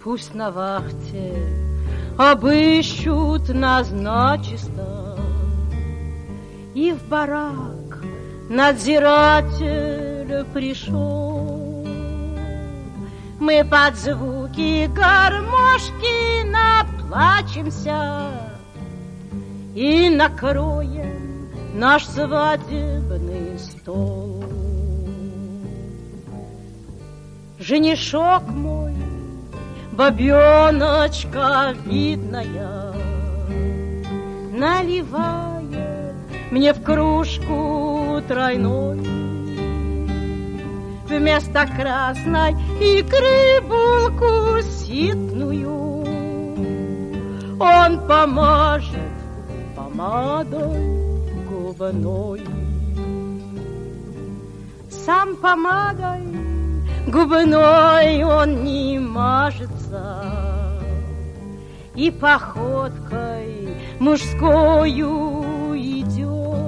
Пусть на вахте обыщут нас начисто, и в барак надзиратель пришел. Мы под звуки гармошки наплачемся и накроем наш свадебный стол. Женишок мой, бабеночка видная, наливает мне в кружку тройной. Вместо красной икры булку ситную он помажет помадой губной. Сам помадой губной он не мажется, и походкой мужскою идет.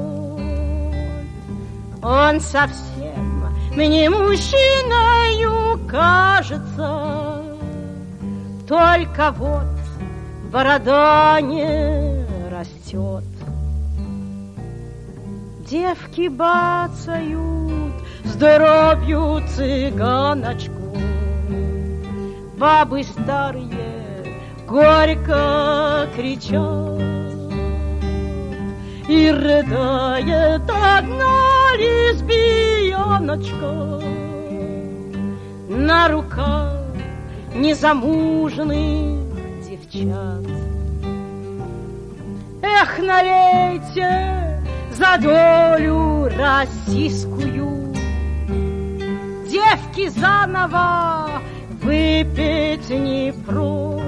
Он совсем мне мужчиною кажется, только вот борода не растет. Девки бацают здоровью цыганочку, бабы старые горько кричат, и рыдает одна лесбияночка на руках незамужних девчат. Эх, налейте за долю российскую, девки заново выпить не прочь,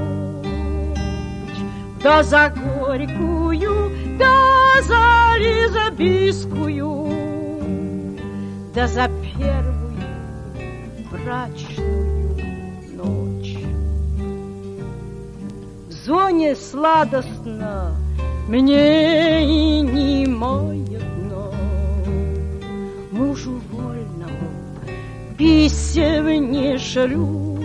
да за горькую, да за лесбийскую, да за первую брачную ночь. В зоне сладостно мне и не маятно, мужу вольному писем не шлю.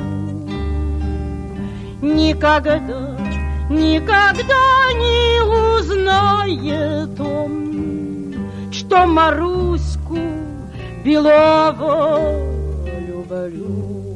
Никогда, никогда не узнает он, что Маруську Белову люблю.